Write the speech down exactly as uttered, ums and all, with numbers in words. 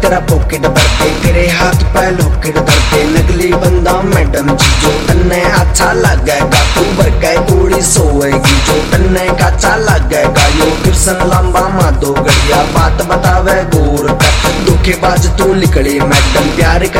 तेरा पॉकेट भरते, तेरे हाथ पे लॉकेट धरते, नकली बंदा मैडम जी जो तन्ने अच्छा लगेगा, तू भर के गोली सोएगी जो तन्ने का अच्छा लगेगा। यो कृष्ण लंबा माधो गड़िया बात बतावे गोर कर, धोखेबाज तू निकली मैडम, प्यार कर